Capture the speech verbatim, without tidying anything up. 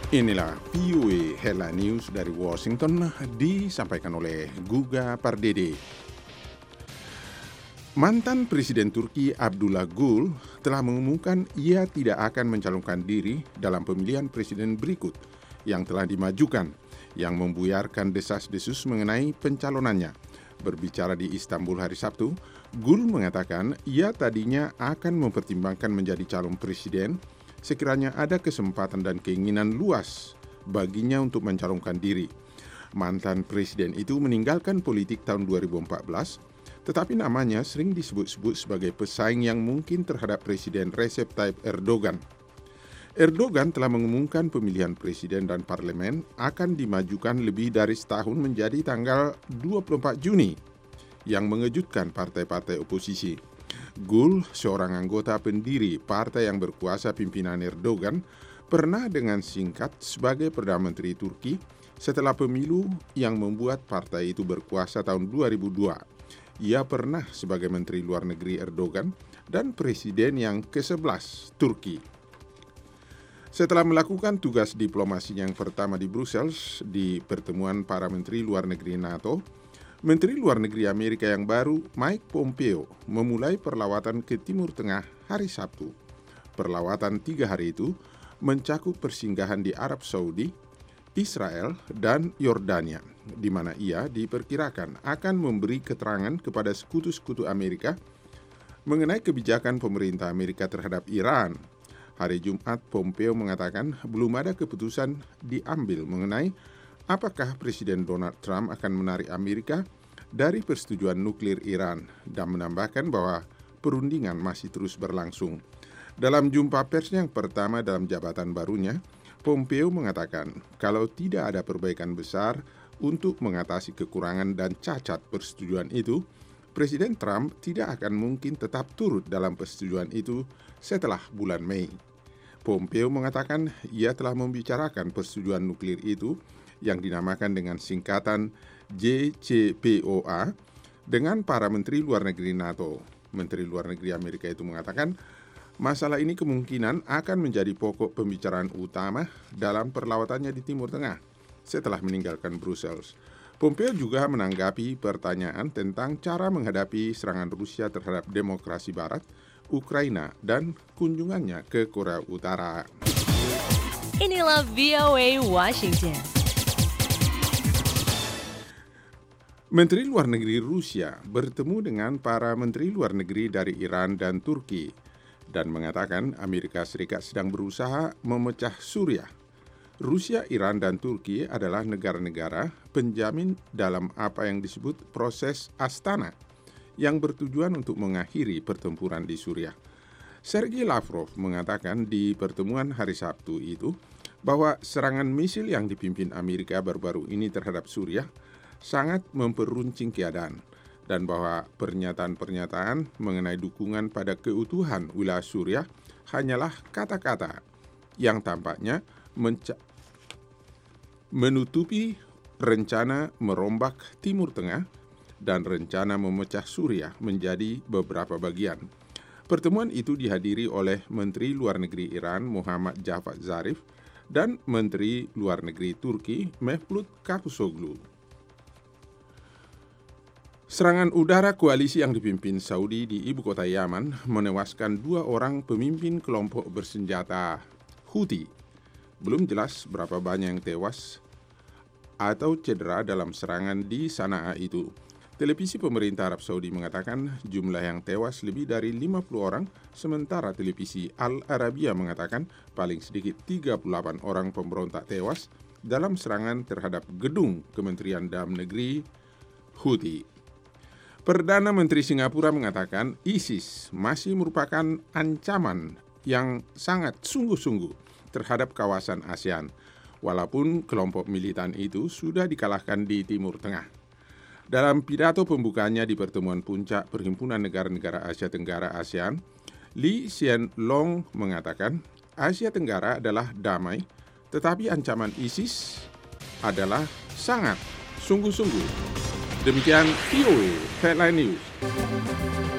Inilah V O A Headline News dari Washington, disampaikan oleh Guga Pardede. Mantan Presiden Turki Abdullah Gül telah mengumumkan ia tidak akan mencalonkan diri dalam pemilihan presiden berikut yang telah dimajukan, yang membuyarkan desas-desus mengenai pencalonannya. Berbicara di Istanbul hari Sabtu, Gül mengatakan ia tadinya akan mempertimbangkan menjadi calon presiden sekiranya ada kesempatan dan keinginan luas baginya untuk mencalonkan diri. Mantan presiden itu meninggalkan politik tahun dua ribu empat belas, tetapi namanya sering disebut-sebut sebagai pesaing yang mungkin terhadap Presiden Recep Tayyip Erdogan. Erdogan telah mengumumkan pemilihan presiden dan parlemen akan dimajukan lebih dari setahun menjadi tanggal dua puluh empat Juni, yang mengejutkan partai-partai oposisi. Gül, seorang anggota pendiri partai yang berkuasa pimpinan Erdogan, pernah dengan singkat sebagai Perdana Menteri Turki setelah pemilu yang membuat partai itu berkuasa tahun dua ribu dua. Ia pernah sebagai Menteri Luar Negeri Erdogan dan Presiden yang kesebelas Turki. Setelah melakukan tugas diplomasi yang pertama di Brussels di pertemuan para Menteri Luar Negeri NATO, Menteri Luar Negeri Amerika yang baru, Mike Pompeo, memulai perlawatan ke Timur Tengah hari Sabtu. Perlawatan tiga hari itu mencakup persinggahan di Arab Saudi, Israel, dan Yordania, di mana ia diperkirakan akan memberi keterangan kepada sekutu-sekutu Amerika mengenai kebijakan pemerintah Amerika terhadap Iran. Hari Jumat, Pompeo mengatakan belum ada keputusan diambil mengenai apakah Presiden Donald Trump akan menarik Amerika dari persetujuan nuklir Iran dan menambahkan bahwa perundingan masih terus berlangsung. Dalam jumpa pers yang pertama dalam jabatan barunya, Pompeo mengatakan kalau tidak ada perbaikan besar untuk mengatasi kekurangan dan cacat persetujuan itu, Presiden Trump tidak akan mungkin tetap turut dalam persetujuan itu setelah bulan Mei. Pompeo mengatakan ia telah membicarakan persetujuan nuklir itu yang dinamakan dengan singkatan J C P O A dengan para Menteri Luar Negeri NATO. Menteri Luar Negeri Amerika itu mengatakan masalah ini kemungkinan akan menjadi pokok pembicaraan utama dalam perlawatannya di Timur Tengah setelah meninggalkan Brussels. Pompeo juga menanggapi pertanyaan tentang cara menghadapi serangan Rusia terhadap demokrasi Barat, Ukraina, dan kunjungannya ke Korea Utara. Inilah V O A Washington. Menteri Luar Negeri Rusia bertemu dengan para Menteri Luar Negeri dari Iran dan Turki dan mengatakan Amerika Serikat sedang berusaha memecah Suriah. Rusia, Iran, dan Turki adalah negara-negara penjamin dalam apa yang disebut proses Astana yang bertujuan untuk mengakhiri pertempuran di Suriah. Sergei Lavrov mengatakan di pertemuan hari Sabtu itu bahwa serangan misil yang dipimpin Amerika baru-baru ini terhadap Suriah sangat memperuncing keadaan dan bahwa pernyataan-pernyataan mengenai dukungan pada keutuhan wilayah Suriah hanyalah kata-kata yang tampaknya menca- menutupi rencana merombak Timur Tengah dan rencana memecah Suriah menjadi beberapa bagian. Pertemuan itu dihadiri oleh Menteri Luar Negeri Iran Muhammad Javad Zarif dan Menteri Luar Negeri Turki Mevlut Cavusoglu. Serangan udara koalisi yang dipimpin Saudi di ibu kota Yaman menewaskan dua orang pemimpin kelompok bersenjata Houthi. Belum jelas berapa banyak yang tewas atau cedera dalam serangan di Sanaa itu. Televisi pemerintah Arab Saudi mengatakan jumlah yang tewas lebih dari lima puluh orang, sementara televisi Al Arabiya mengatakan paling sedikit tiga puluh delapan orang pemberontak tewas dalam serangan terhadap gedung Kementerian Dalam Negeri Houthi. Perdana Menteri Singapura mengatakan ISIS masih merupakan ancaman yang sangat sungguh-sungguh terhadap kawasan ASEAN, walaupun kelompok militan itu sudah dikalahkan di Timur Tengah. Dalam pidato pembukanya di pertemuan puncak Perhimpunan Negara-Negara Asia Tenggara ASEAN, Lee Hsien Loong mengatakan Asia Tenggara adalah damai, tetapi ancaman ISIS adalah sangat sungguh-sungguh. Demikian V O A Headline News.